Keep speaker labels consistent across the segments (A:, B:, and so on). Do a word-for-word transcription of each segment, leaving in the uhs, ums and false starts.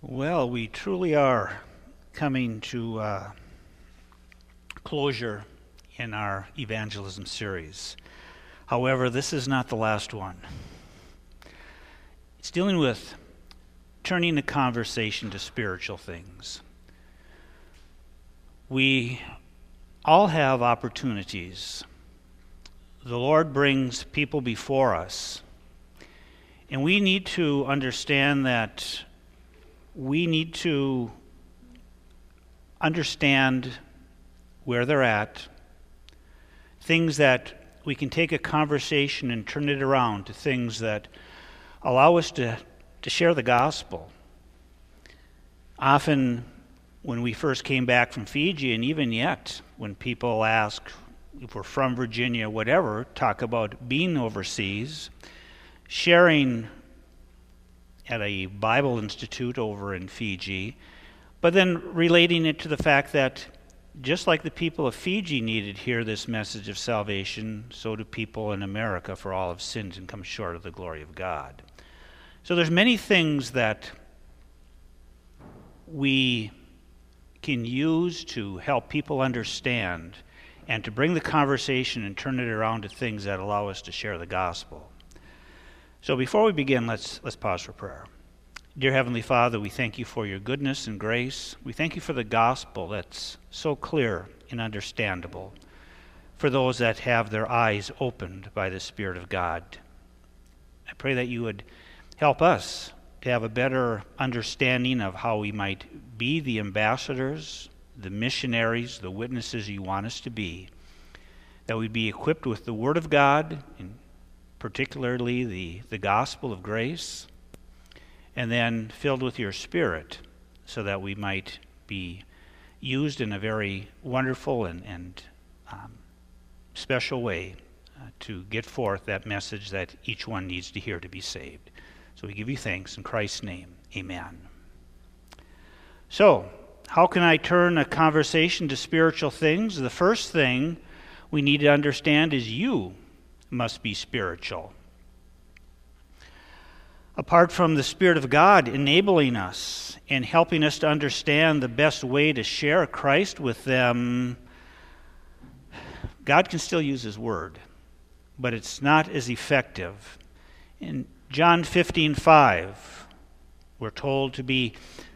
A: Well, we truly are coming to uh, closure in our evangelism series. However, this is not the last one. It's dealing with turning the conversation to spiritual things. We all have opportunities. The Lord brings people before us, and we need to understand that we need to understand where they're at, things that we can take a conversation and turn it around to things that allow us to, to share the gospel. Often, when we first came back from Fiji, and even yet, when people ask if we're from Virginia, whatever, talk about being overseas, sharing at a Bible Institute over in Fiji, but then relating it to the fact that just like the people of Fiji needed to hear this message of salvation, so do people in America, for all have sinned and come short of the glory of God. So there's many things that we can use to help people understand and to bring the conversation and turn it around to things that allow us to share the gospel. So before we begin, let's let's pause for prayer. Dear Heavenly Father, we thank you for your goodness and grace. We thank you for the gospel that's so clear and understandable for those that have their eyes opened by the Spirit of God. I pray that you would help us to have a better understanding of how we might be the ambassadors, the missionaries, the witnesses you want us to be, that we'd be equipped with the Word of God, and particularly the, the gospel of grace, and then filled with your Spirit so that we might be used in a very wonderful and, and um, special way uh, to get forth that message that each one needs to hear to be saved. So we give you thanks in Christ's name. Amen. So, how can I turn a conversation to spiritual things? The first thing we need to understand is you must be spiritual. Apart from the Spirit of God enabling us and helping us to understand the best way to share Christ with them, God can still use His Word, but it's not as effective. In John fifteen five, we're told to be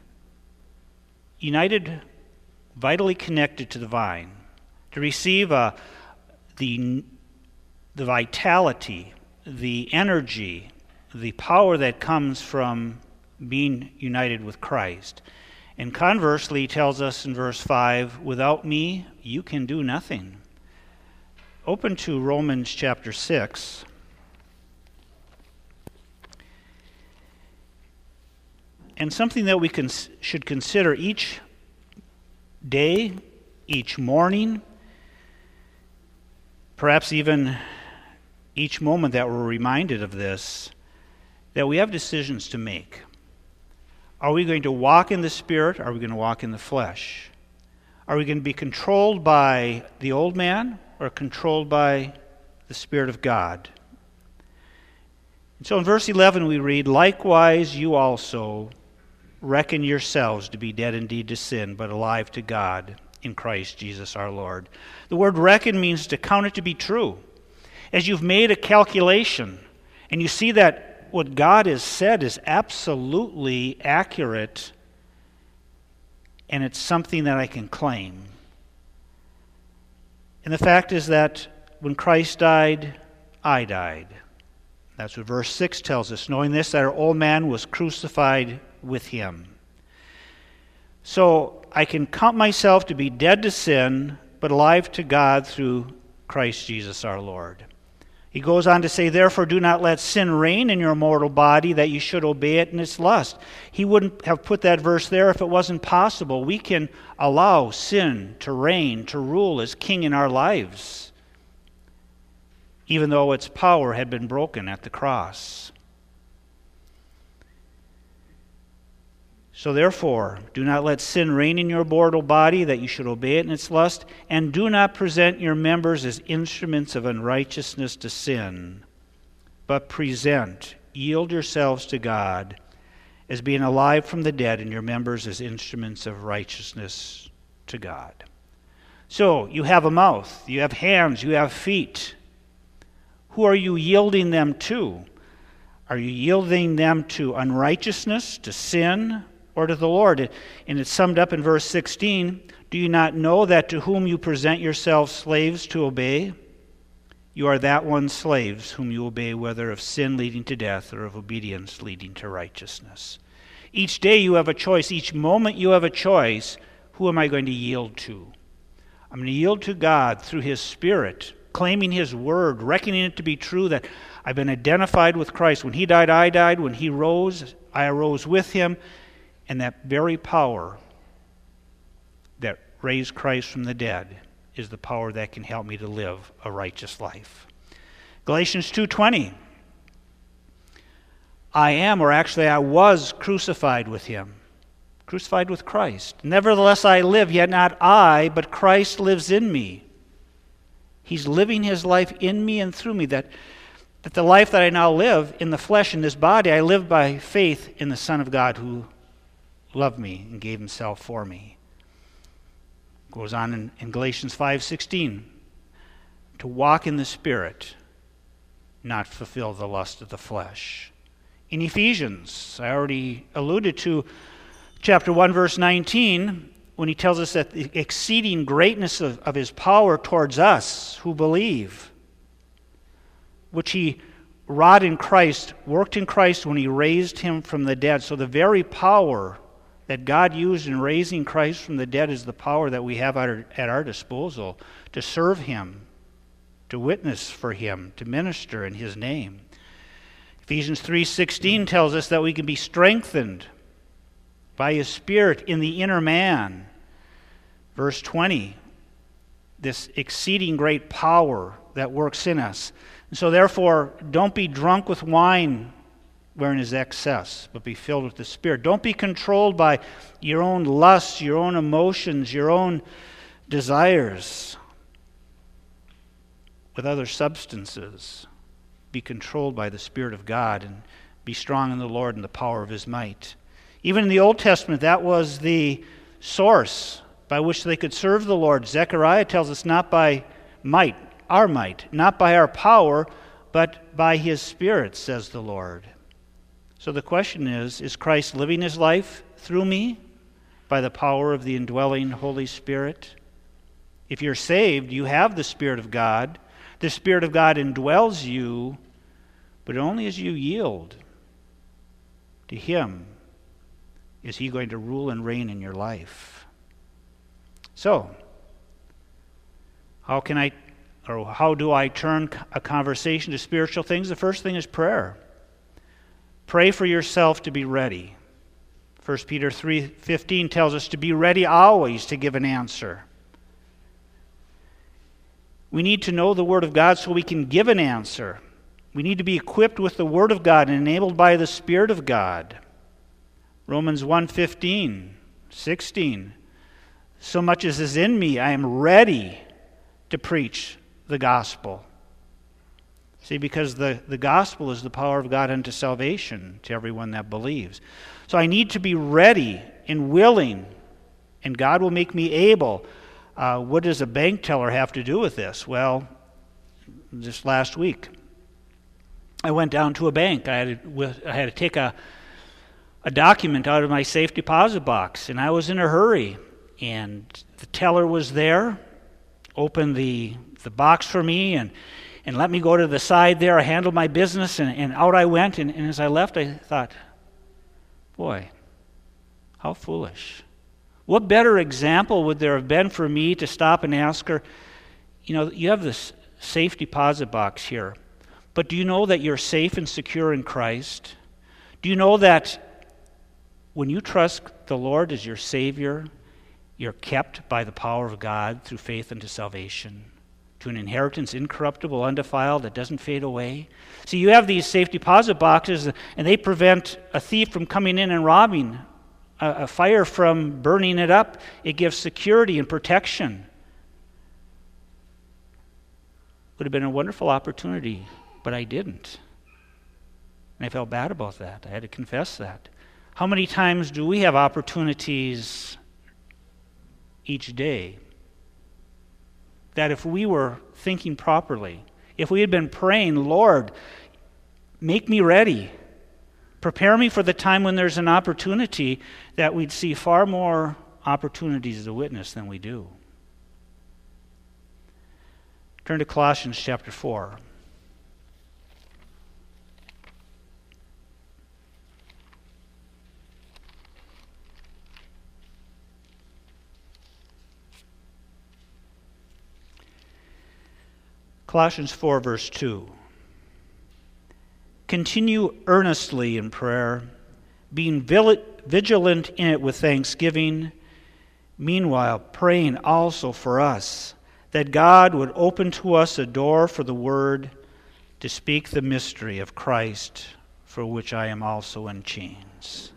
A: united, vitally connected to the vine, to receive a, the the vitality, the energy, the power that comes from being united with Christ. And conversely, he tells us in verse five, without me, you can do nothing. Open to Romans chapter six. And something that we can, should consider each day, each morning, perhaps even each moment that we're reminded of this, that we have decisions to make. Are we going to walk in the Spirit? Or are we going to walk in the flesh? Are we going to be controlled by the old man or controlled by the Spirit of God? And so in verse eleven we read, likewise you also reckon yourselves to be dead indeed to sin, but alive to God in Christ Jesus our Lord. The word reckon means to count it to be true. As you've made a calculation and you see that what God has said is absolutely accurate and it's something that I can claim. And the fact is that when Christ died, I died. That's what verse six tells us, knowing this, that our old man was crucified with him. So I can count myself to be dead to sin, but alive to God through Christ Jesus our Lord. He goes on to say, therefore do not let sin reign in your mortal body, that you should obey it in its lust. He wouldn't have put that verse there if it wasn't possible. We can allow sin to reign, to rule as king in our lives, even though its power had been broken at the cross. So therefore, do not let sin reign in your mortal body, that you should obey it in its lust, and do not present your members as instruments of unrighteousness to sin, but present, yield yourselves to God as being alive from the dead, and your members as instruments of righteousness to God. So, you have a mouth, you have hands, you have feet. Who are you yielding them to? Are you yielding them to unrighteousness, to sin, or to the Lord? And it's summed up in verse sixteen. Do you not know that to whom you present yourselves slaves to obey, you are that one's slaves whom you obey, whether of sin leading to death or of obedience leading to righteousness? Each day you have a choice. Each moment you have a choice. Who am I going to yield to? I'm going to yield to God through His Spirit, claiming His Word, reckoning it to be true that I've been identified with Christ. When He died, I died. When He rose, I arose with Him. And that very power that raised Christ from the dead is the power that can help me to live a righteous life. Galatians two twenty. I am, or actually I was, crucified with Him. Crucified with Christ. Nevertheless I live, yet not I, but Christ lives in me. He's living His life in me and through me. That, that the life that I now live in the flesh, in this body, I live by faith in the Son of God who loved me and gave Himself for me. Goes on in, in Galatians five sixteen. To walk in the Spirit, not fulfill the lust of the flesh. In Ephesians, I already alluded to chapter one, verse nineteen, when he tells us that the exceeding greatness of, of His power towards us who believe, which He wrought in Christ, worked in Christ when He raised Him from the dead. So the very power that God used in raising Christ from the dead is the power that we have at our, at our disposal to serve Him, to witness for Him, to minister in His name. Ephesians three sixteen tells us that we can be strengthened by His Spirit in the inner man. Verse twenty, this exceeding great power that works in us. And so therefore, don't be drunk with wine wherein is excess, but be filled with the Spirit. Don't be controlled by your own lusts, your own emotions, your own desires with other substances. Be controlled by the Spirit of God and be strong in the Lord and the power of His might. Even in the Old Testament, that was the source by which they could serve the Lord. Zechariah tells us not by might, our might, not by our power, but by His Spirit, says the Lord. So the question is, is Christ living His life through me by the power of the indwelling Holy Spirit? If you're saved, you have the Spirit of God. The Spirit of God indwells you, but only as you yield to Him is He going to rule and reign in your life. So, how can I, or how do I turn a conversation to spiritual things? The first thing is prayer. Pray for yourself to be ready. First Peter three fifteen tells us to be ready always to give an answer. We need to know the Word of God so we can give an answer. We need to be equipped with the Word of God and enabled by the Spirit of God. Romans one fifteen, sixteen. So much as is in me, I am ready to preach the gospel. See, because the, the gospel is the power of God unto salvation to everyone that believes. So I need to be ready and willing, and God will make me able. Uh, what does a bank teller have to do with this? Well, just last week, I went down to a bank. I had to, I had to take a, a document out of my safe deposit box, and I was in a hurry. And the teller was there, opened the, the box for me, and, and let me go to the side there. I handled my business, and, and out I went. And, and as I left, I thought, boy, how foolish. What better example would there have been for me to stop and ask her, you know, you have this safe deposit box here, but do you know that you're safe and secure in Christ? Do you know that when you trust the Lord as your Savior, you're kept by the power of God through faith unto salvation, to an inheritance incorruptible, undefiled, that doesn't fade away? See, you have these safe deposit boxes, and they prevent a thief from coming in and robbing, a fire from burning it up. It gives security and protection. Would have been a wonderful opportunity, but I didn't. And I felt bad about that. I had to confess that. How many times do we have opportunities each day that if we were thinking properly, if we had been praying, Lord, make me ready, prepare me for the time when there's an opportunity, that we'd see far more opportunities to witness than we do? Turn to Colossians chapter four. Colossians four, verse two. Continue earnestly in prayer, being vigilant in it with thanksgiving, meanwhile praying also for us, that God would open to us a door for the word to speak the mystery of Christ, for which I am also in chains.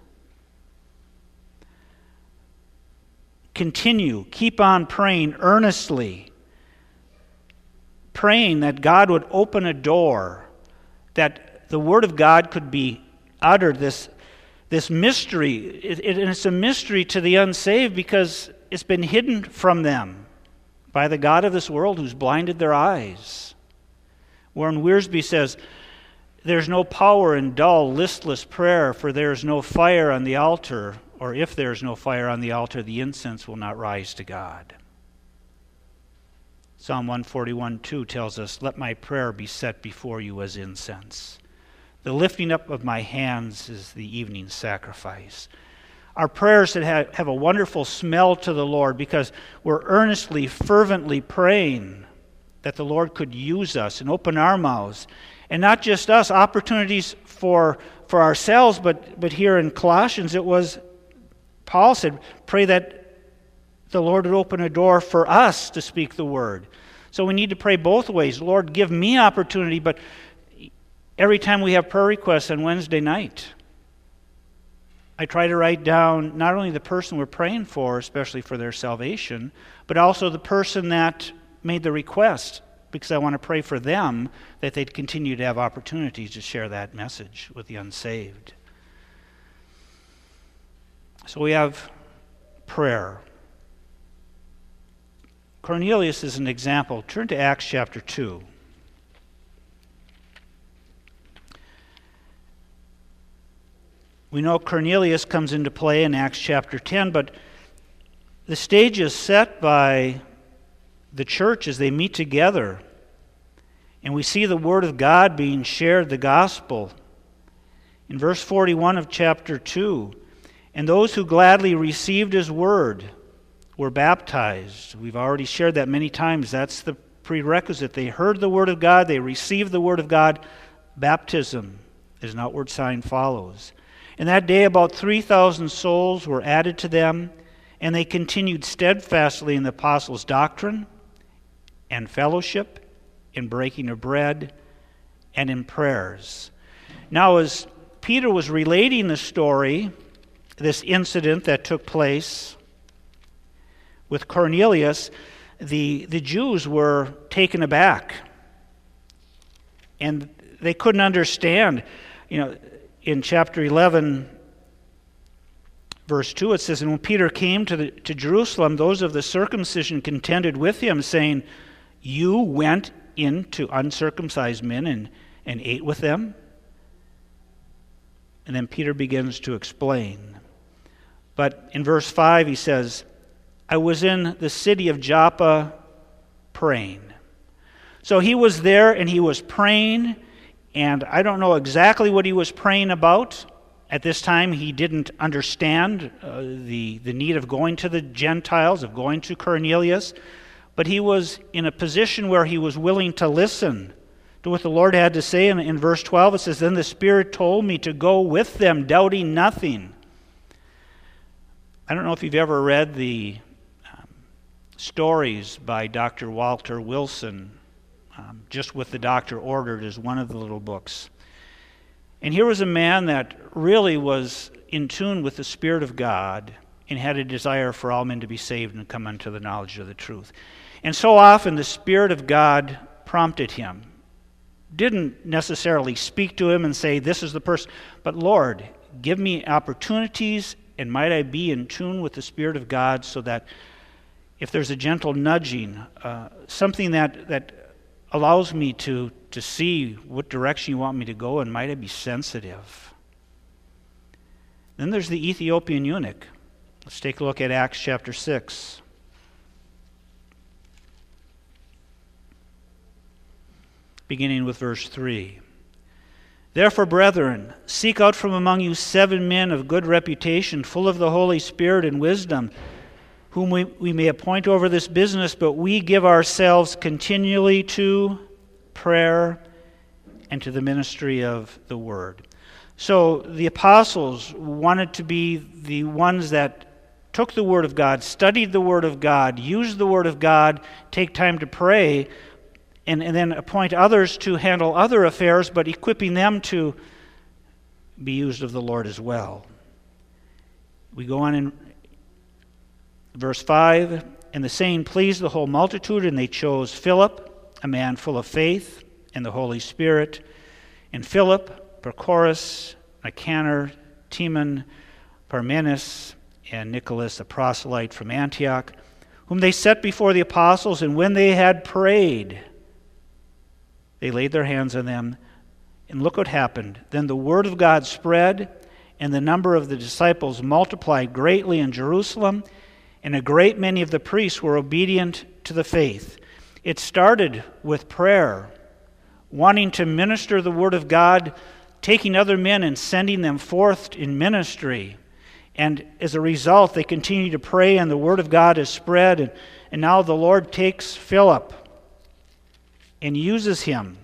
A: Continue, keep on praying earnestly, praying that God would open a door, that the Word of God could be uttered, this, this mystery. It, it, and it's a mystery to the unsaved because it's been hidden from them by the God of this world who's blinded their eyes. Warren Wiersbe says, there's no power in dull, listless prayer, for there is no fire on the altar, or if there is no fire on the altar, the incense will not rise to God. Psalm one forty-one two tells us, let my prayer be set before you as incense. The lifting up of my hands is the evening sacrifice. Our prayers that have, have a wonderful smell to the Lord because we're earnestly, fervently praying that the Lord could use us and open our mouths. And not just us, opportunities for, for ourselves, but, but here in Colossians it was, Paul said, pray that the Lord would open a door for us to speak the word. So we need to pray both ways. Lord, give me opportunity, but every time we have prayer requests on Wednesday night, I try to write down not only the person we're praying for, especially for their salvation, but also the person that made the request, because I want to pray for them that they'd continue to have opportunities to share that message with the unsaved. So we have prayer. Cornelius is an example. Turn to Acts chapter two. We know Cornelius comes into play in Acts chapter ten, but the stage is set by the church as they meet together. And we see the Word of God being shared, the gospel. In verse forty-one of chapter two, and those who gladly received His Word were baptized. We've already shared that many times. That's the prerequisite. They heard the Word of God, they received the Word of God. Baptism as an outward sign follows. And that day about three thousand souls were added to them, and they continued steadfastly in the apostles' doctrine and fellowship, in breaking of bread, and in prayers. Now, as Peter was relating the story, this incident that took place with Cornelius, the, the Jews were taken aback. And they couldn't understand. You know, in chapter eleven, verse two, it says, and when Peter came to, the, to Jerusalem, those of the circumcision contended with him, saying, you went into uncircumcised men and, and ate with them? And then Peter begins to explain. But in verse five, he says, I was in the city of Joppa praying. So he was there and he was praying, and I don't know exactly what he was praying about. At this time, he didn't understand uh, the, the need of going to the Gentiles, of going to Cornelius, but he was in a position where he was willing to listen to what the Lord had to say. And in verse twelve, it says, then the Spirit told me to go with them, doubting nothing. I don't know if you've ever read the um, stories by Doctor Walter Wilson, um, Just What the Doctor Ordered is one of the little books. And here was a man that really was in tune with the Spirit of God and had a desire for all men to be saved and come unto the knowledge of the truth. And so often the Spirit of God prompted him. Didn't necessarily speak to him and say, this is the person, but Lord, give me opportunities, and might I be in tune with the Spirit of God so that if there's a gentle nudging, uh, something that, that allows me to, to see what direction you want me to go, and might I be sensitive. Then there's the Ethiopian eunuch. Let's take a look at Acts chapter six. Beginning with verse three. Therefore, brethren, seek out from among you seven men of good reputation, full of the Holy Spirit and wisdom, whom we, we may appoint over this business, but we give ourselves continually to prayer and to the ministry of the word. So the apostles wanted to be the ones that took the Word of God, studied the Word of God, used the Word of God, take time to pray, and, and then appoint others to handle other affairs, but equipping them to be used of the Lord as well. We go on in verse five, and the saying pleased the whole multitude, and they chose Philip, a man full of faith and the Holy Spirit, and Philip, Prochorus, Nicanor, Timon, Parmenas, and Nicholas, a proselyte from Antioch, whom they set before the apostles, and when they had prayed, they laid their hands on them, and look what happened. Then the word of God spread, and the number of the disciples multiplied greatly in Jerusalem, and a great many of the priests were obedient to the faith. It started with prayer, wanting to minister the Word of God, taking other men and sending them forth in ministry. And as a result, they continue to pray, and the Word of God is spread. And, and now the Lord takes Philip and uses him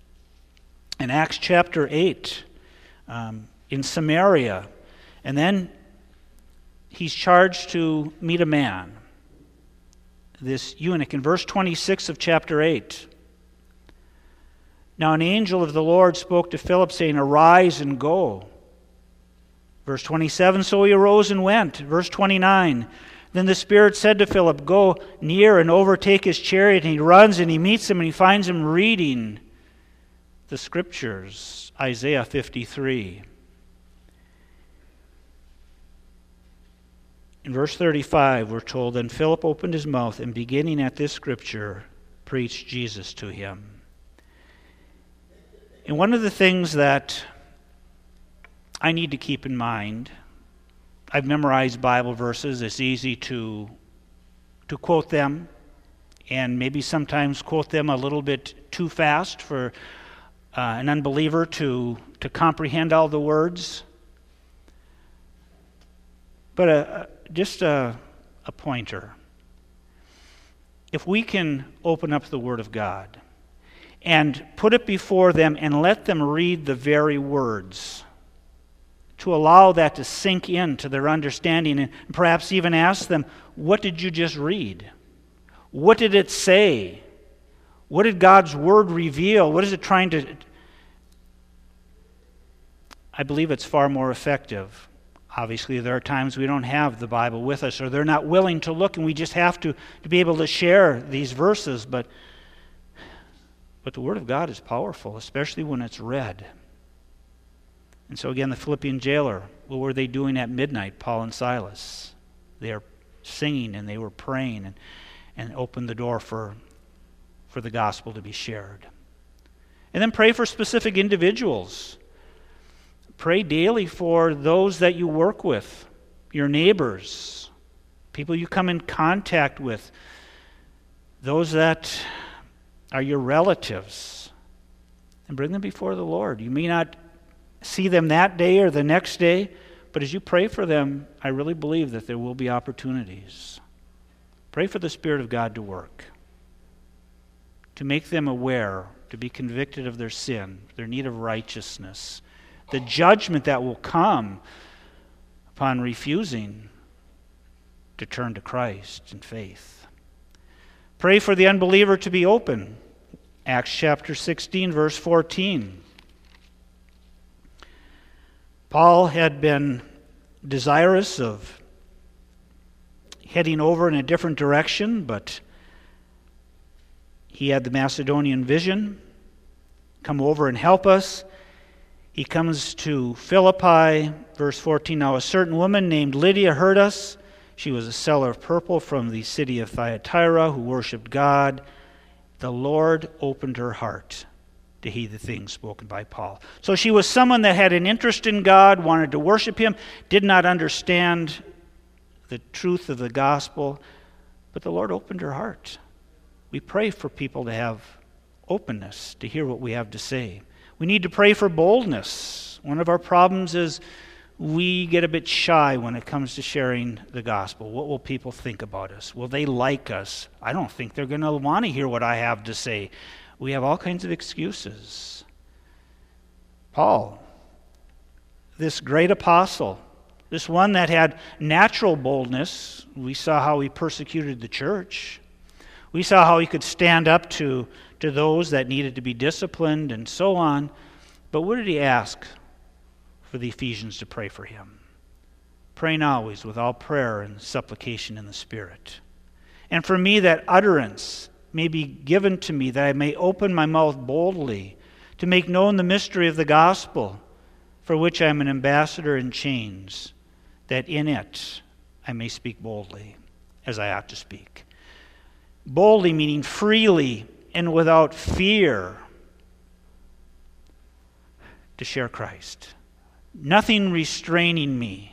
A: in Acts chapter eight um, in Samaria. And then he's charged to meet a man, this eunuch, in verse twenty-six of chapter eight. Now an angel of the Lord spoke to Philip, saying, Arise and go. Verse twenty-seven, so he arose and went. Verse twenty-nine, then the Spirit said to Philip, Go near and overtake his chariot. And he runs and he meets him and he finds him reading the Scriptures, Isaiah fifty-three. In verse thirty-five, we're told, Then Philip opened his mouth, and beginning at this Scripture, preached Jesus to him. And one of the things that I need to keep in mind, I've memorized Bible verses. It's easy to to quote them, and maybe sometimes quote them a little bit too fast for uh, an unbeliever to, to comprehend all the words. But uh, just a, a pointer. If we can open up the Word of God and put it before them and let them read the very words, to allow that to sink into their understanding, and perhaps even ask them, what did you just read? What did it say? What did God's Word reveal? What is it trying to... I believe it's far more effective. Obviously, there are times we don't have the Bible with us, or they're not willing to look, and we just have to, to be able to share these verses, but, but the Word of God is powerful, especially when it's read. And so again, the Philippian jailer, what were they doing at midnight, Paul and Silas? They are singing and they were praying and, and opened the door for, for the gospel to be shared. And then pray for specific individuals. Pray daily for those that you work with, your neighbors, people you come in contact with, those that are your relatives, and bring them before the Lord. You may not see them that day or the next day, but as you pray for them, I really believe that there will be opportunities. Pray for the Spirit of God to work, to make them aware, to be convicted of their sin, their need of righteousness, the judgment that will come upon refusing to turn to Christ in faith. Pray for the unbeliever to be open. Acts chapter sixteen, verse fourteen. Paul had been desirous of heading over in a different direction, but he had the Macedonian vision. Come over and help us. He He comes to Philippi, verse fourteen. Now a certain woman named Lydia heard us. She was a seller of purple from the city of Thyatira who worshipped God. The Lord opened her heart to heed the things spoken by Paul. So she was someone that had an interest in God, wanted to worship Him, did not understand the truth of the gospel, but the Lord opened her heart. We pray for people to have openness, to hear what we have to say. We need to pray for boldness. One of our problems is we get a bit shy when it comes to sharing the gospel. What will people think about us? Will they like us? I don't think they're going to want to hear what I have to say. We have all kinds of excuses. Paul, this great apostle, this one that had natural boldness, we saw how he persecuted the church. We saw how he could stand up to, to those that needed to be disciplined and so on. But what did he ask for the Ephesians to pray for him? Praying always with all prayer and supplication in the Spirit. And for me, that utterance may be given to me, that I may open my mouth boldly to make known the mystery of the gospel, for which I am an ambassador in chains, that in it I may speak boldly as I ought to speak. Boldly meaning freely and without fear to share Christ. Nothing restraining me.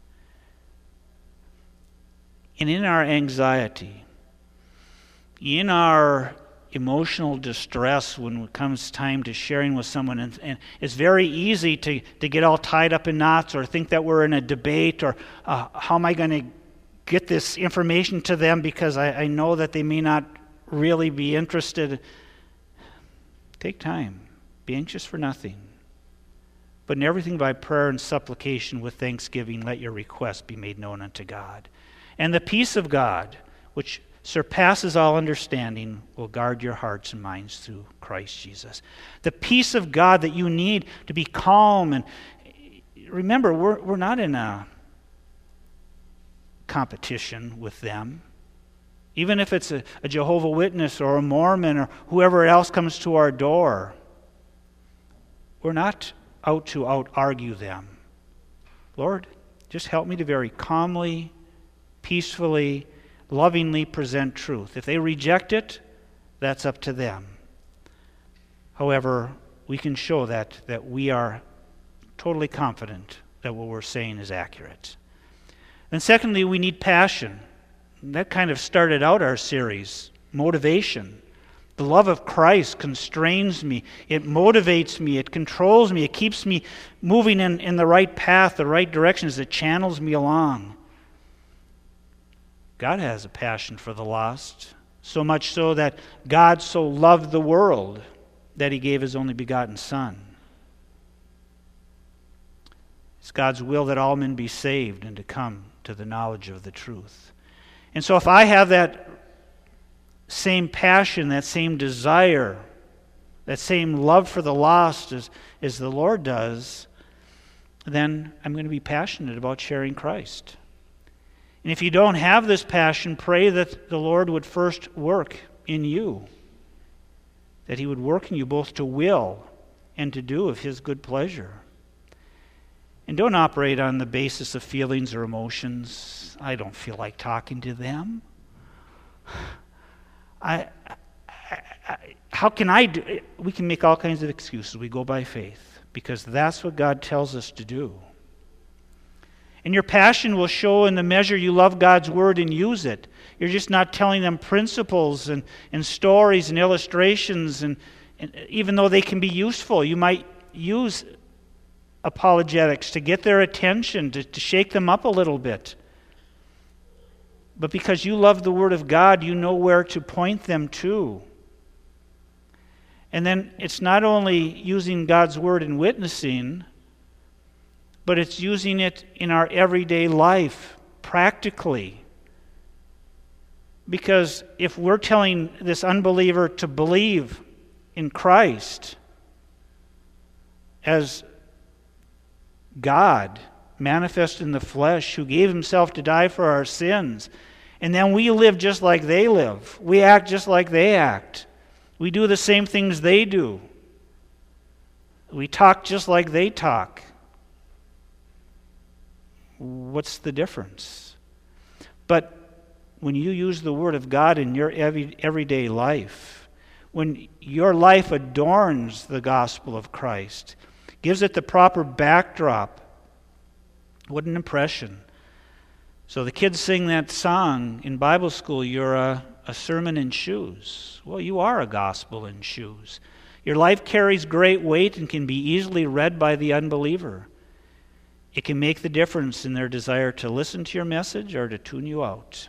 A: And in our anxiety, in our emotional distress when it comes time to sharing with someone, and, and it's very easy to, to get all tied up in knots or think that we're in a debate or uh, how am I going to get this information to them because I, I know that they may not really be interested. Take time. Be anxious for nothing. But in everything by prayer and supplication with thanksgiving, let your requests be made known unto God. And the peace of God, which surpasses all understanding, will guard your hearts and minds through Christ Jesus. The peace of God that you need to be calm. And remember, we're, we're not in a competition with them. Even if it's a, a Jehovah Witness or a Mormon or whoever else comes to our door, we're not out to out-argue them. Lord, just help me to very calmly, peacefully, lovingly present truth. If they reject it, that's up to them. However, we can show that, that we are totally confident that what we're saying is accurate. And secondly, we need passion. That kind of started out our series, motivation. The love of Christ constrains me. It motivates me. It controls me. It keeps me moving in, in the right path, the right directions. It channels me along. God has a passion for the lost, so much so that God so loved the world that He gave His only begotten Son. It's God's will that all men be saved and to come to the knowledge of the truth. And so if I have that same passion, that same desire, that same love for the lost as, as the Lord does, then I'm going to be passionate about sharing Christ. And if you don't have this passion, pray that the Lord would first work in you, that He would work in you both to will and to do of His good pleasure. And don't operate on the basis of feelings or emotions. I don't feel like talking to them. I, I, I, how can I do it? We can make all kinds of excuses. We go by faith because that's what God tells us to do. And your passion will show in the measure you love God's Word and use it. You're just not telling them principles and, and stories and illustrations, and, and even though they can be useful, you might use apologetics to get their attention, to, to shake them up a little bit. But because you love the Word of God, you know where to point them to. And then it's not only using God's Word in witnessing, but it's using it in our everyday life, practically. Because if we're telling this unbeliever to believe in Christ as God manifest in the flesh, who gave Himself to die for our sins, and then we live just like they live. We act just like they act. We do the same things they do. We talk just like they talk. What's the difference? But when you use the Word of God in your every, everyday life, when your life adorns the gospel of Christ, gives it the proper backdrop, what an impression. So the kids sing that song in Bible school, you're a, a sermon in shoes. Well, you are a gospel in shoes. Your life carries great weight and can be easily read by the unbeliever. It can make the difference in their desire to listen to your message or to tune you out.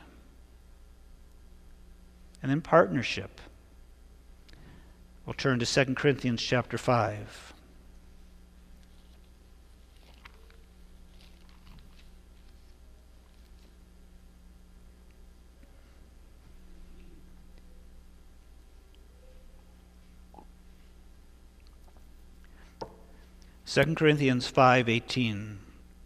A: And then partnership. We'll turn to Second Corinthians chapter five. Second Corinthians five eighteen.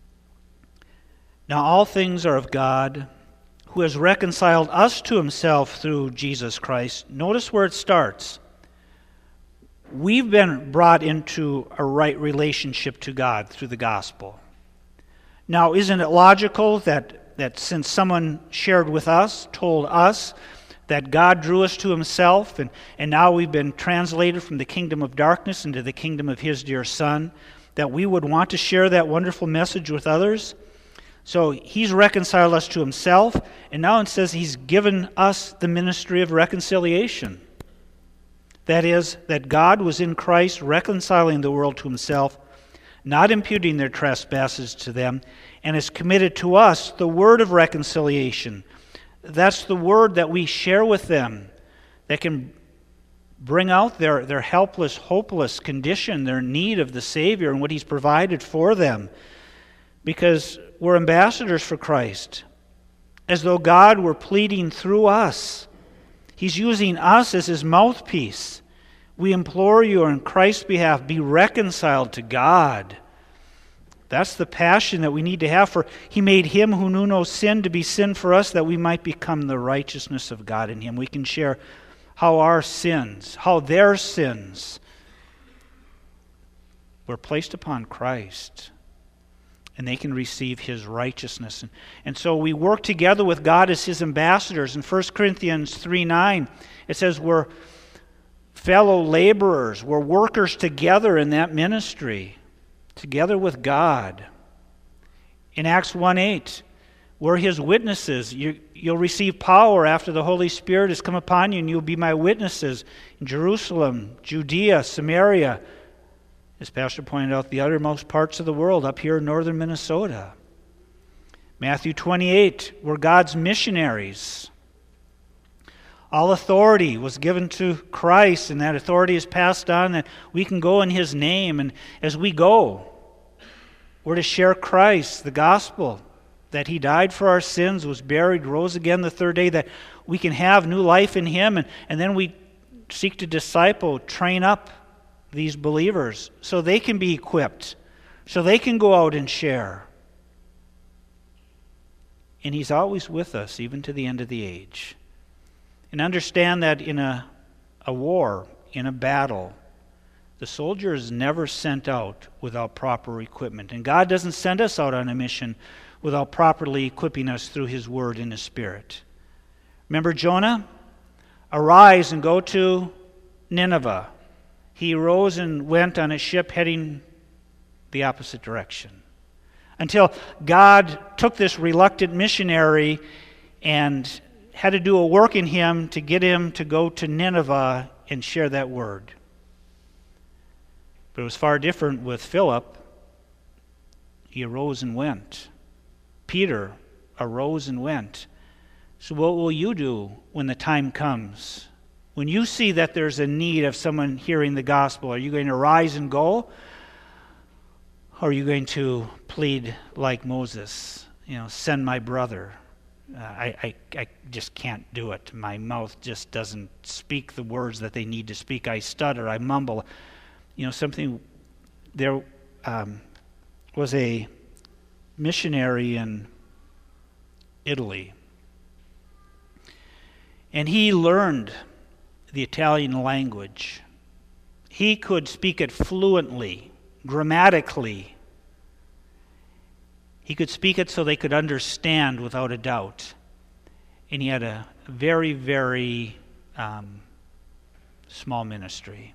A: Now all things are of God, who has reconciled us to himself through Jesus Christ. Notice where it starts. We've been brought into a right relationship to God through the gospel. Now, isn't it logical that, that since someone shared with us, told us, that God drew us to himself, and, and now we've been translated from the kingdom of darkness into the kingdom of his dear Son, that we would want to share that wonderful message with others? So he's reconciled us to himself, and now it says he's given us the ministry of reconciliation. That is, that God was in Christ reconciling the world to himself, not imputing their trespasses to them, and has committed to us the word of reconciliation. That's the word that we share with them that can bring out their, their helpless, hopeless condition, their need of the Savior and what he's provided for them. Because we're ambassadors for Christ, as though God were pleading through us. He's using us as his mouthpiece. We implore you on Christ's behalf, be reconciled to God. That's the passion that we need to have, for he made him who knew no sin to be sin for us, that we might become the righteousness of God in him. We can share how our sins, how their sins were placed upon Christ, and they can receive his righteousness. And, and so we work together with God as his ambassadors. In First Corinthians three nine, it says we're fellow laborers, we're workers together in that ministry, together with God. In Acts one eight, we're his witnesses. You, you'll receive power after the Holy Spirit has come upon you, and you'll be my witnesses in Jerusalem, Judea, Samaria, as Pastor pointed out, the uttermost parts of the world, up here in northern Minnesota. Matthew twenty-eight, we're God's missionaries. All authority was given to Christ, and that authority is passed on, that we can go in his name. And as we go, we're to share Christ, the gospel, that he died for our sins, was buried, rose again the third day, that we can have new life in him. And, and then we seek to disciple, train up these believers so they can be equipped, so they can go out and share. And he's always with us, even to the end of the age. And understand that in a, a war, in a battle, the soldier is never sent out without proper equipment. And God doesn't send us out on a mission without properly equipping us through his word and his Spirit. Remember Jonah? Arise and go to Nineveh. He rose and went on a ship heading the opposite direction, until God took this reluctant missionary and had to do a work in him to get him to go to Nineveh and share that word. But it was far different with Philip. He arose and went. Peter arose and went. So what will you do when the time comes? When you see that there's a need of someone hearing the gospel, are you going to rise and go? Or are you going to plead like Moses? You know, send my brother. Uh, I, I, I just can't do it. My mouth just doesn't speak the words that they need to speak. I stutter, I mumble. You know, something, there um, was a missionary in Italy, and he learned the Italian language. He could speak it fluently, grammatically. He could speak it so they could understand without a doubt. And he had a very, very um, small ministry.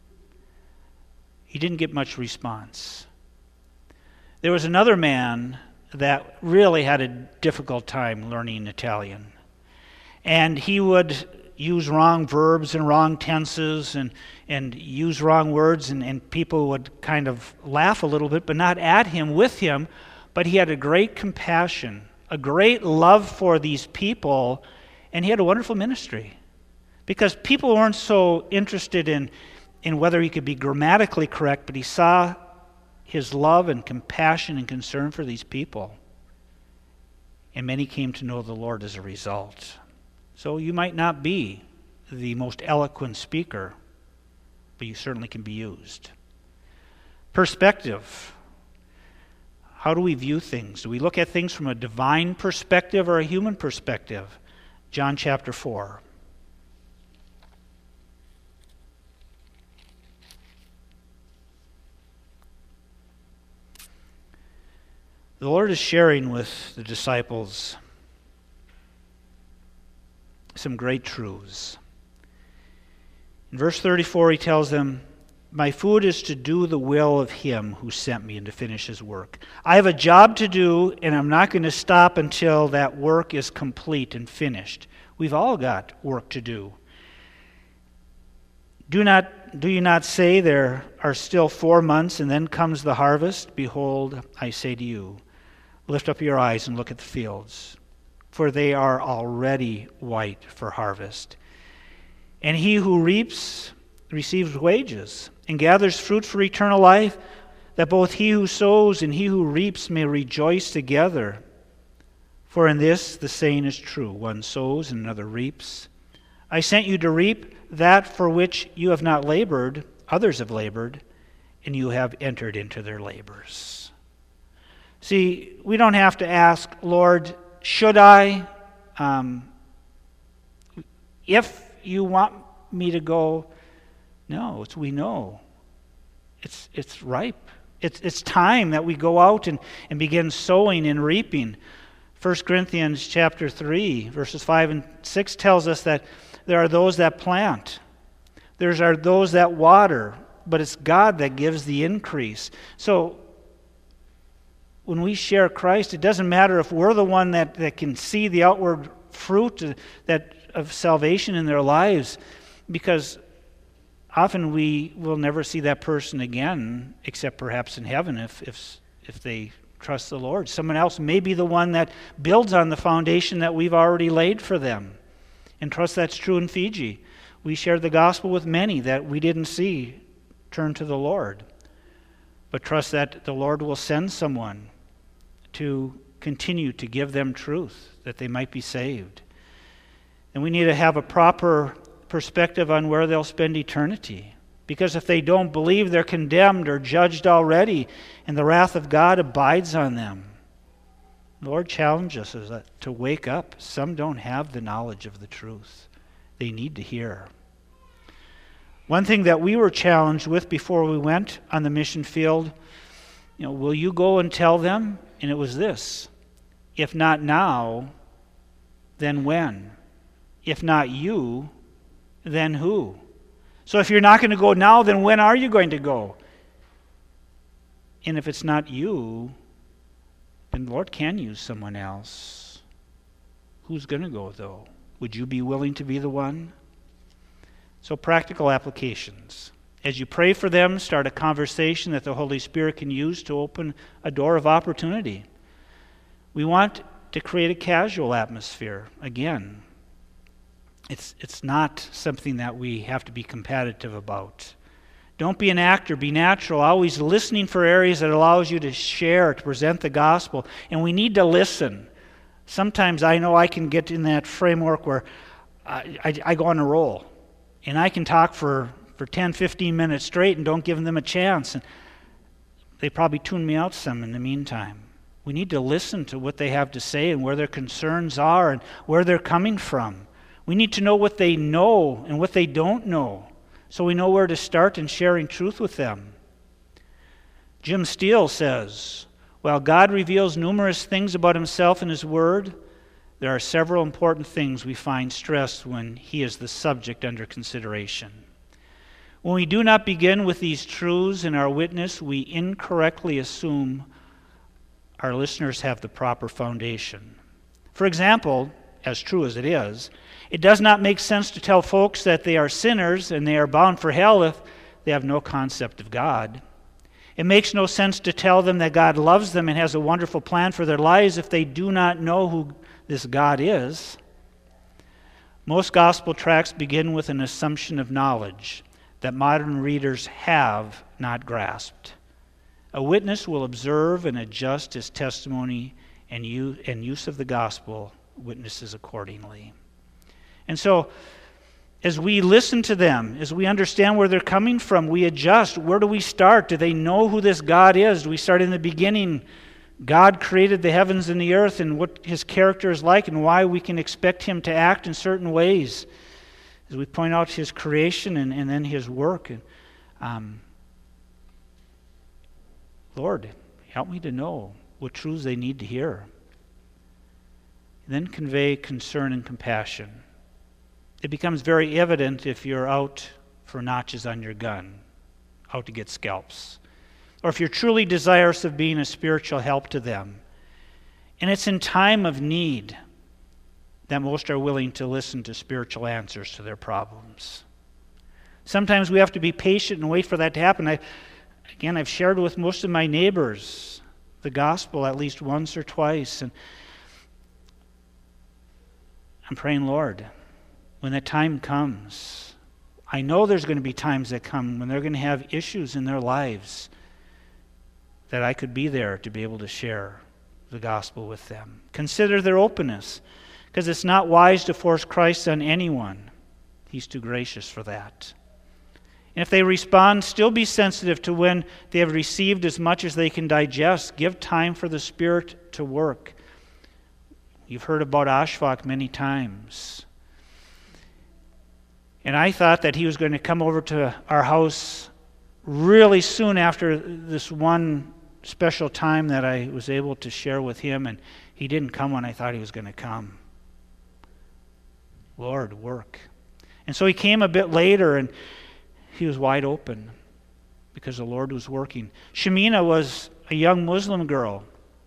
A: He didn't get much response. There was another man that really had a difficult time learning Italian. And he would use wrong verbs and wrong tenses and, and use wrong words, and, and people would kind of laugh a little bit, but not at him, with him. But he had a great compassion, a great love for these people, and he had a wonderful ministry. Because people weren't so interested in, in whether he could be grammatically correct, but he saw his love and compassion and concern for these people. And many came to know the Lord as a result. So you might not be the most eloquent speaker, but you certainly can be used. Perspective. How do we view things? Do we look at things from a divine perspective or a human perspective? John chapter four. The Lord is sharing with the disciples some great truths. In verse thirty-four, he tells them, "My food is to do the will of him who sent me and to finish his work." I have a job to do, and I'm not going to stop until that work is complete and finished. We've all got work to do. Do not, do you not say there are still four months and then comes the harvest? Behold, I say to you, lift up your eyes and look at the fields, for they are already white for harvest. And he who reaps receives wages and gathers fruit for eternal life, that both he who sows and he who reaps may rejoice together. For in this the saying is true, one sows and another reaps. I sent you to reap that for which you have not labored, others have labored, and you have entered into their labors. See, we don't have to ask, Lord, should I? Um, if you want me to go, no, it's we know. It's it's ripe. It's it's time that we go out and, and begin sowing and reaping. First Corinthians chapter three, verses five and six tells us that there are those that plant. There are those that water, but it's God that gives the increase. So when we share Christ, it doesn't matter if we're the one that, that can see the outward fruit that of salvation in their lives, because often we will never see that person again, except perhaps in heaven if if if they trust the Lord. Someone else may be the one that builds on the foundation that we've already laid for them. And trust that's true in Fiji. We shared the gospel with many that we didn't see turn to the Lord. But trust that the Lord will send someone to continue to give them truth, that they might be saved. And we need to have a proper perspective on where they'll spend eternity. Because if they don't believe, they're condemned or judged already, and the wrath of God abides on them. The Lord challenges us to wake up. Some don't have the knowledge of the truth. They need to hear. One thing that we were challenged with before we went on the mission field, you know, will you go and tell them? And it was this: if not now, then when? If not you, then who? So if you're not going to go now, then when are you going to go? And if it's not you, then the Lord can use someone else. Who's going to go, though? Would you be willing to be the one? So practical applications. As you pray for them, start a conversation that the Holy Spirit can use to open a door of opportunity. We want to create a casual atmosphere. Again, it's it's not something that we have to be competitive about. Don't be an actor, be natural, always listening for areas that allows you to share, to present the gospel. And we need to listen. Sometimes I know I can get in that framework where I, I, I go on a roll. And I can talk for, for ten, fifteen minutes straight and don't give them a chance. And they probably tune me out some in the meantime. We need to listen to what they have to say and where their concerns are and where they're coming from. We need to know what they know and what they don't know. so we know where to start in sharing truth with them. Jim Steele says, while God reveals numerous things about himself in his word, there are several important things we find stressed when he is the subject under consideration. When we do not begin with these truths in our witness, we incorrectly assume our listeners have the proper foundation. For example, as true as it is, it does not make sense to tell folks that they are sinners and they are bound for hell if they have no concept of God. It makes no sense to tell them that God loves them and has a wonderful plan for their lives if they do not know who this God is. Most gospel tracts begin with an assumption of knowledge that modern readers have not grasped. A witness will observe and adjust his testimony and use of the gospel witnesses accordingly. And so, as we listen to them, as we understand where they're coming from, we adjust. Where do we start? Do they know who this God is? Do we start in the beginning? God created the heavens and the earth and what his character is like and why we can expect him to act in certain ways. As we point out his creation and, and then his work. And, um, Lord, help me to know what truths they need to hear. And then convey concern and compassion. It becomes very evident if you're out for notches on your gun, out to get scalps, or if you're truly desirous of being a spiritual help to them. And it's in time of need that most are willing to listen to spiritual answers to their problems. Sometimes we have to be patient and wait for that to happen. I, again, I've shared with most of my neighbors the gospel at least once or twice, and I'm praying, Lord, when that time comes, I know there's going to be times that come when they're going to have issues in their lives, that I could be there to be able to share the gospel with them. Consider their openness, because it's not wise to force Christ on anyone. He's too gracious for that. And if they respond, still be sensitive to when they have received as much as they can digest. Give time for the Spirit to work. You've heard about Ashfaq many times. And I thought that he was going to come over to our house really soon after this one special time that I was able to share with him, and he didn't come when I thought he was going to come. Lord, work. And so he came a bit later, and he was wide open because the Lord was working. Shamina was a young Muslim girl,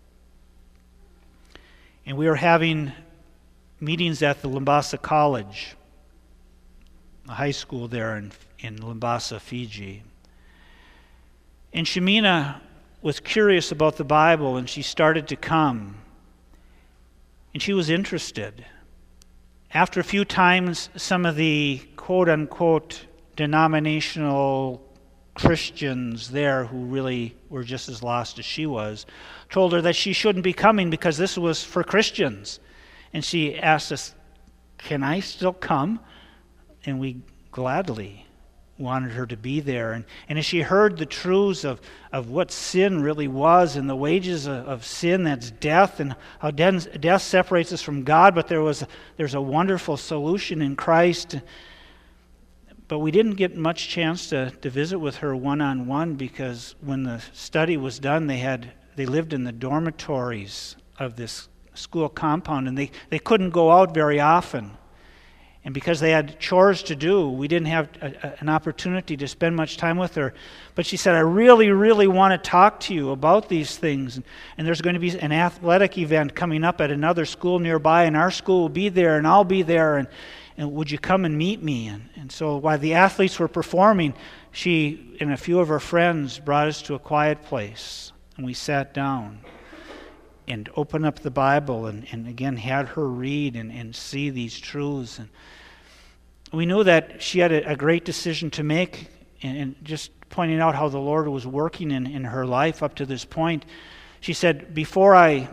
A: and we were having meetings at the Limbasa College, a high school there in, in Limbasa, Fiji. And Shamina was curious about the Bible, and she started to come. And she was interested. After a few times, some of the quote-unquote denominational Christians there, who really were just as lost as she was, told her that she shouldn't be coming because this was for Christians. And she asked us, can I still come? And we gladly wanted her to be there. And, and as she heard the truths of, of what sin really was and the wages of, of sin, that's death, and how death, death separates us from God, but there was there's a wonderful solution in Christ. But we didn't get much chance to, to visit with her one-on-one because when the study was done, they had they lived in the dormitories of this school compound, and they, they couldn't go out very often. And because they had chores to do, we didn't have a, a, an opportunity to spend much time with her. But she said, I really, really want to talk to you about these things. And, and there's going to be an athletic event coming up at another school nearby, and our school will be there, and I'll be there, and, and would you come and meet me? And, and so while the athletes were performing, she and a few of her friends brought us to a quiet place, and we sat down and opened up the Bible and, and again had her read and, and see these truths. And we knew that she had a, a great decision to make, and, and just pointing out how the Lord was working in, in her life up to this point. She said, before I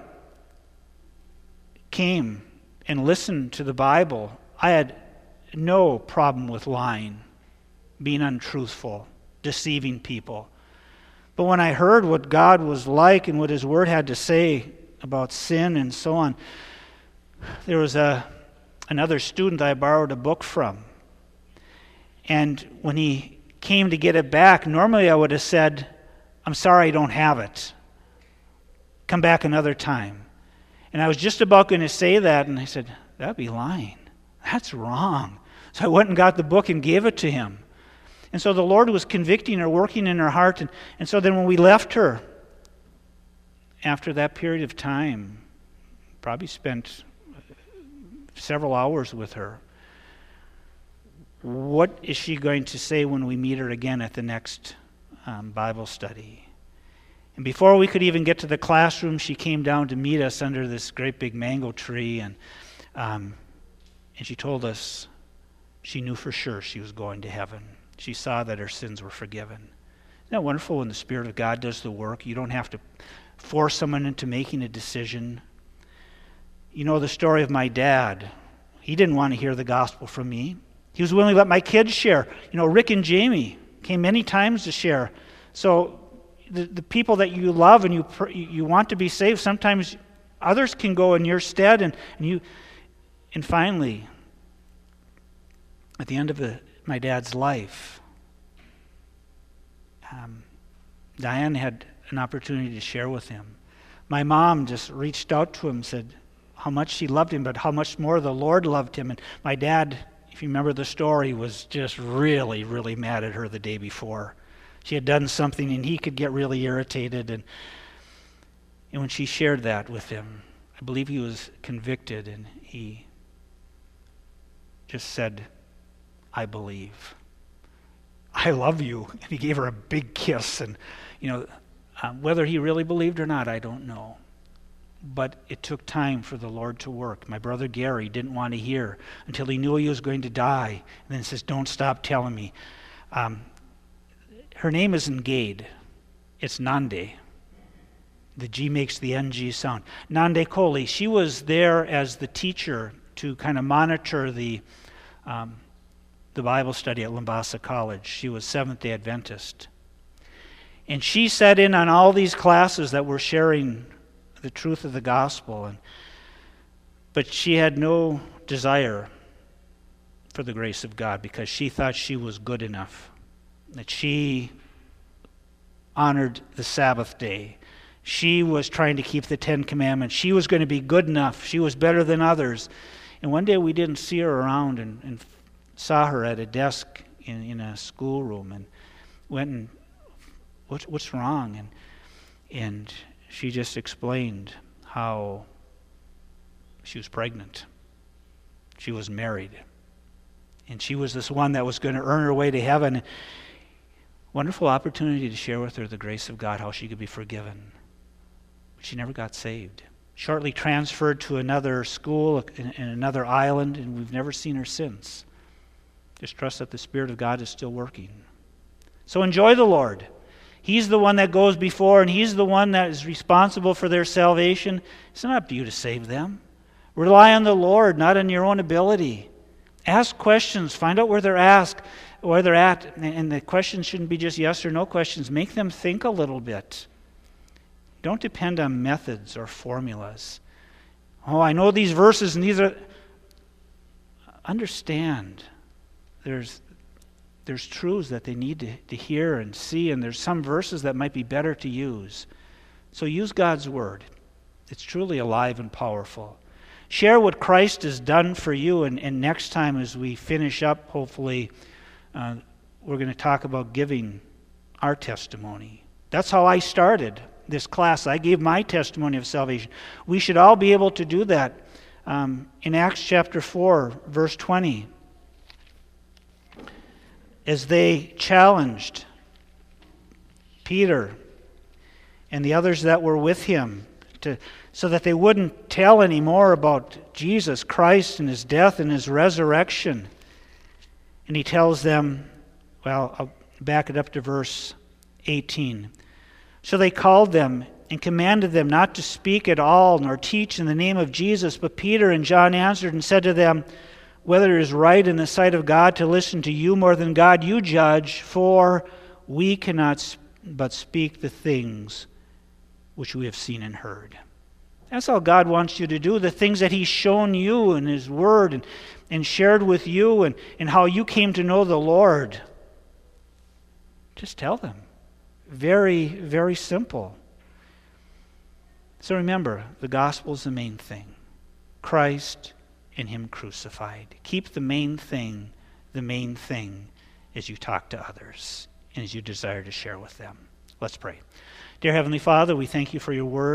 A: came and listened to the Bible, I had no problem with lying, being untruthful, deceiving people. But when I heard what God was like and what His Word had to say about sin and so on, there was a another student I borrowed a book from. And when he came to get it back, normally I would have said, I'm sorry, I don't have it. Come back another time. And I was just about going to say that, and I said, that'd be lying. That's wrong. So I went and got the book and gave it to him. And so the Lord was convicting her, working in her heart. And, and so then when we left her, after that period of time, probably spent several hours with her, what is she going to say when we meet her again at the next um, Bible study? And before we could even get to the classroom, she came down to meet us under this great big mango tree, and um, and she told us she knew for sure she was going to heaven. She saw that her sins were forgiven. Isn't that wonderful when the Spirit of God does the work? You don't have to force someone into making a decision. You know the story of my dad. He didn't want to hear the gospel from me. He was willing to let my kids share. You know, Rick and Jamie came many times to share. So the, the people that you love and you you want to be saved, sometimes others can go in your stead. And, and you, and finally, at the end of the, my dad's life, um, Diane had an opportunity to share with him. My mom just reached out to him and said how much she loved him, but how much more the Lord loved him. And my dad, if you remember the story, was just really, really mad at her the day before. She had done something and he could get really irritated. And, and when she shared that with him, I believe he was convicted, and he just said, I believe. I love you. And he gave her a big kiss. And, you know, um, whether he really believed or not, I don't know. But it took time for the Lord to work. My brother Gary didn't want to hear until he knew he was going to die. And then he says, don't stop telling me. Um, her name isn't Gade. It's Nande. The G makes the N G sound. Nande Kohli. She was there as the teacher to kind of monitor the um, the Bible study at Limbasa College. She was Seventh-day Adventist. And she sat in on all these classes that were sharing the truth of the gospel, and but she had no desire for the grace of God because she thought she was good enough, that she honored the Sabbath day. She was trying to keep the Ten Commandments. She was going to be good enough. She was better than others. And one day we didn't see her around, and, and saw her at a desk in, in a schoolroom, and went and, what's, what's wrong? And and she just explained how she was pregnant. She was married. And she was this one that was going to earn her way to heaven. Wonderful opportunity to share with her the grace of God, how she could be forgiven. But she never got saved. Shortly transferred to another school in, in another island, and we've never seen her since. Just trust that the Spirit of God is still working. So enjoy the Lord. He's the one that goes before, and He's the one that is responsible for their salvation. It's not up to you to save them. Rely on the Lord, not on your own ability. Ask questions. Find out where they're asked, where they're at. And the questions shouldn't be just yes or no questions. Make them think a little bit. Don't depend on methods or formulas. Oh, I know these verses, and these are... Understand. There's There's truths that they need to, to hear and see, and there's some verses that might be better to use. So use God's Word. It's truly alive and powerful. Share what Christ has done for you, and, and next time as we finish up, hopefully, uh, we're going to talk about giving our testimony. That's how I started this class. I gave my testimony of salvation. We should all be able to do that. Um, in Acts chapter four, verse twenty, as they challenged Peter and the others that were with him to, so that they wouldn't tell any more about Jesus Christ and His death and His resurrection. And he tells them, well, I'll back it up to verse eighteen. So they called them and commanded them not to speak at all nor teach in the name of Jesus. But Peter and John answered and said to them, whether it is right in the sight of God to listen to you more than God, you judge, for we cannot but speak the things which we have seen and heard. That's all God wants you to do. The things that He's shown you in His Word and, and shared with you and, and how you came to know the Lord. Just tell them. Very, very simple. So remember, the gospel is the main thing. Christ and Him crucified. Keep the main thing the main thing as you talk to others and as you desire to share with them. Let's pray. Dear Heavenly Father, we thank you for your word.